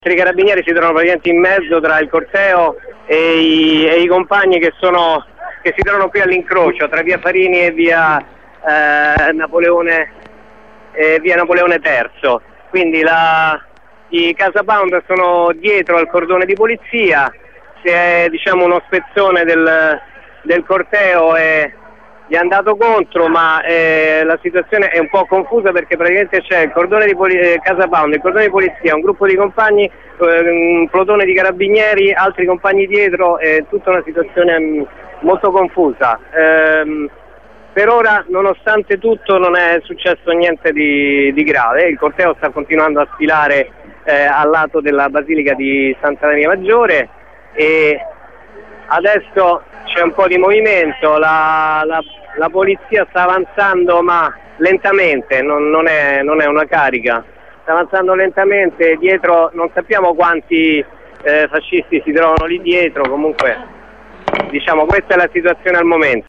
I carabinieri si trovano praticamente in mezzo tra il corteo e i compagni che si trovano qui all'incrocio tra via Farini e via Napoleone III. Quindi i Casa Pound sono dietro al cordone di polizia, c'è uno spezzone del corteo gli è andato contro, ma la situazione è un po' confusa perché praticamente c'è il cordone di Casa Pound, il cordone di polizia, un gruppo di compagni, un plotone di carabinieri, altri compagni dietro, è tutta una situazione molto confusa. Per ora, nonostante tutto, non è successo niente di grave, il corteo sta continuando a sfilare al lato della Basilica di Santa Maria Maggiore e adesso c'è un po' di movimento, la polizia sta avanzando ma lentamente, non è una carica, sta avanzando lentamente, dietro non sappiamo quanti fascisti si trovano lì dietro, comunque questa è la situazione al momento.